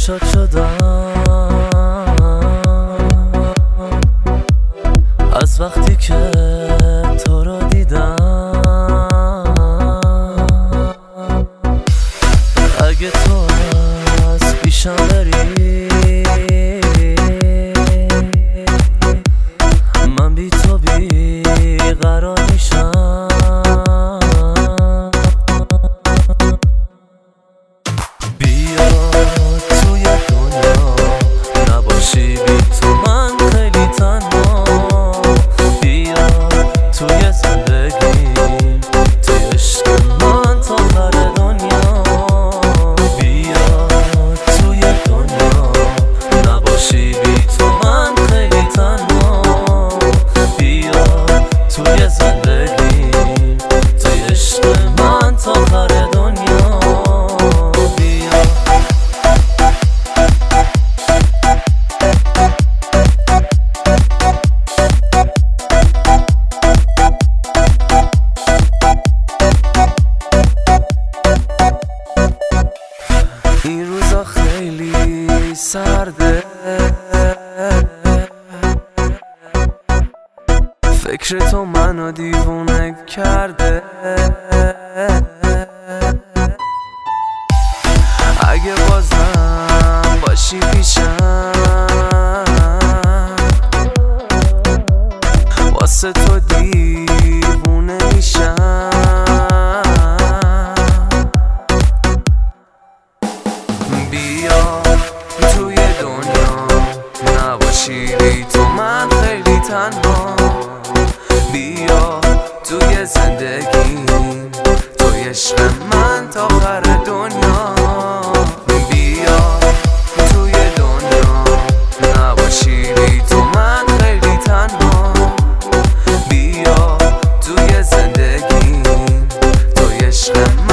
خوشت شدم از وقتی که تو رو دیدم. اگه تو از پیشم بری من بی تو بیقرار میشم. بیا توی دنیا نباشی بی تو من خیلی تنها. بیا توی زندگیم توی عشق من تا آخر دنیا. بیا توی دنیا نباشی بی تو من خیلی تنها. بیا توی زندگیم توی عشق من تا آخر دنیا. این روزا خیلی سرده، فکر تو منو دیوونه کرده. اگه بازم باشی پیشم واسه تو دیوونه میشم. بیا توی دنیا نباشی بی تو من خیلی تنها. بیا توی زندگیم توی عشق من تا آخر دنیا. بیا توی دنیا نباشی بی تو من خیلی تنها. بیا توی زندگیم توی عشق من